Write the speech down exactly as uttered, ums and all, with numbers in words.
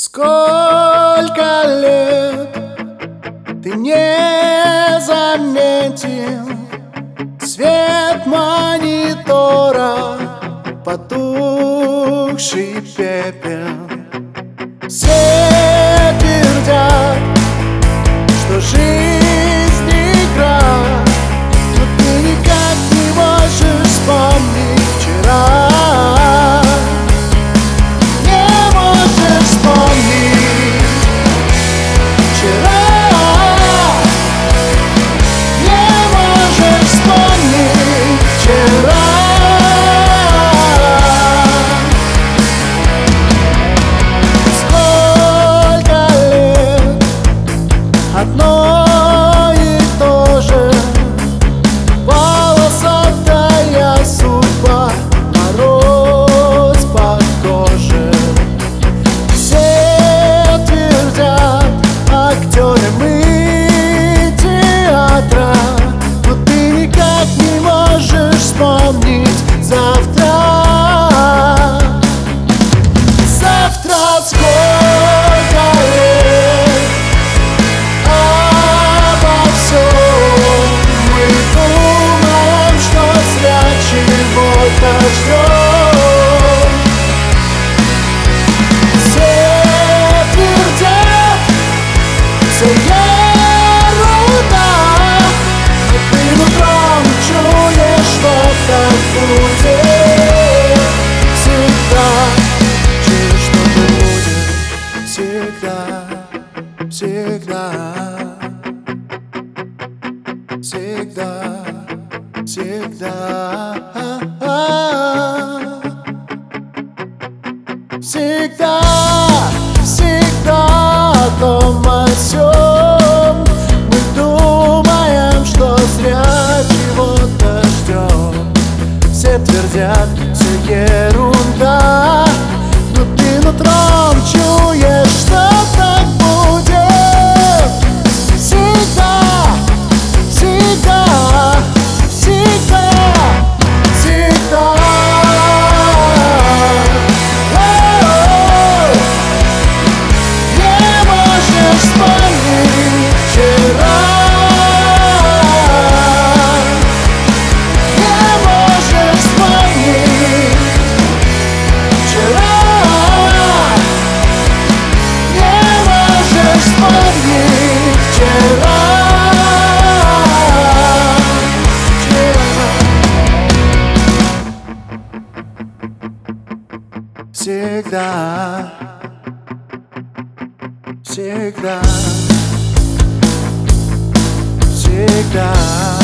Сколько лет ты не заметил свет монитора, потухший пепел. Все твердят, что жизнь игра, но ты никак не можешь вспомнить вчера. Не можешь вспомнить вчера. Не можешь вспомнить вчера. Одно и то же, полосатая судьба, мороз по коже. Все твердят, актеры мы театра, но ты никак не можешь вспомнить завтра. Завтра сколько лет обо всем мы думаем, что зря чего-то ждем. Все твердят, все ерунда, но ты нутром чуешь, что так будет всегда. Чуешь, что будет всегда. Всегда, всегда, всегда, всегда, всегда о том, о сём. Мы думаем, что зря чего-то ждем. Все твердят, все ерунда, но ты нутром чуешь, что так будет всегда, всегда, всегда, всегда. О-о-о. Не можешь вспомнить вчера. Не можешь вспомнить вчера. Вспомнить вчера, вчера. Всегда, всегда, всегда.